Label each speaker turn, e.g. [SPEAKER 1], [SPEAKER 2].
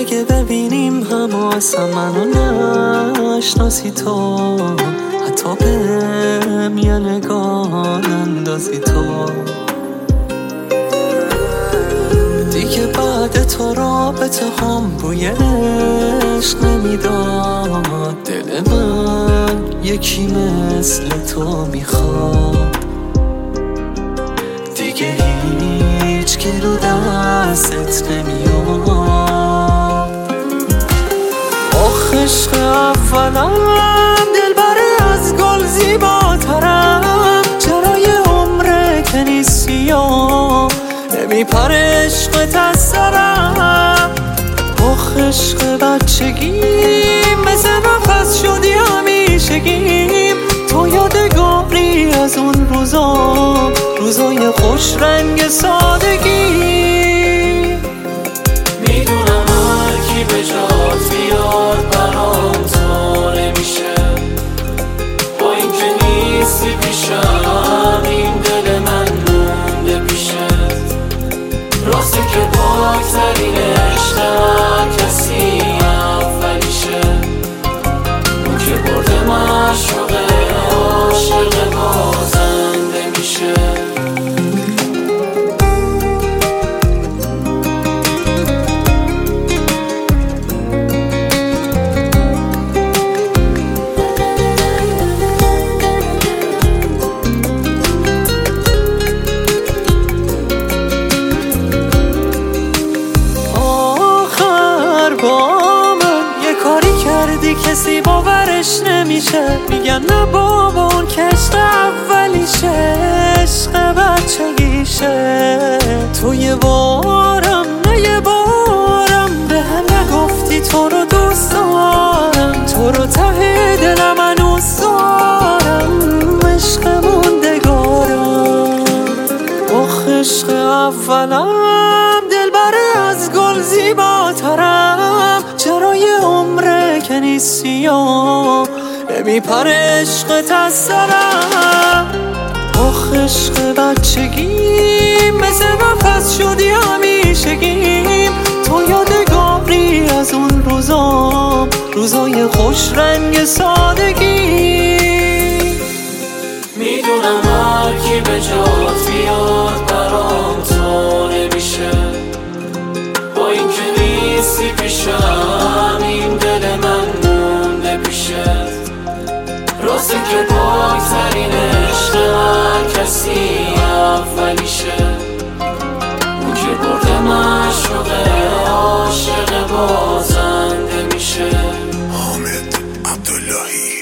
[SPEAKER 1] اگه ببینیم هم اصلا منو نشناسی تو، حتی بهم یه نگاه اندازی تو، دیگه بعد تو رابطه هم بوی عشق نمیداد. دل من یکی مثل تو میخواد، دیگه هیچ گلو دستت نمیاد. آخ عشق اولم دلبر از گل زیباترم، چرا یه عمره که نیستی و نمیپره عشقت از سرم. آخ عشق بچگیم مثل نفس شدی همیشگیم، تو یادگاری از اون روزای خوش رنگ سادگی.
[SPEAKER 2] میدونم هر کی به جات بیاد برام تو نمیشه، با اینکه نیستی پیشم این دل من مونده پیشت. راسته که پاکترین عشق هر کسی اولیشه، اون که برده معشوقه عاشق بازنده میشه.
[SPEAKER 1] با من یه کاری کردی کسی باورش نمیشه، میگن نه بابا اون که عشق اولیشه، عشق بچگیشه. تو یه بارم نه یه بارم به هم نگفتی تو رو دوست دارم، تو رو ته دلم هنوز دارم، عشق موندگارم. آخ عشق اولم دلبر از گل زیباترم، چرا یه عمره که نیستی و نمیپره عشقت از سرم. آخ عشق بچگیم مثل نفس شدی همیشگیم، تو یادگاری از اون روزای خوش رنگ سادگی.
[SPEAKER 2] میدونم هر کی به جات بیاد برام تو نمیشه، با اینکه نیستی پیشم این دل من مونده پیشت. راسته که پاکترین عشق هر کسی اولیشه، اون که برده معشوقه عاشق بازنده میشه.
[SPEAKER 3] حامد عبداللهی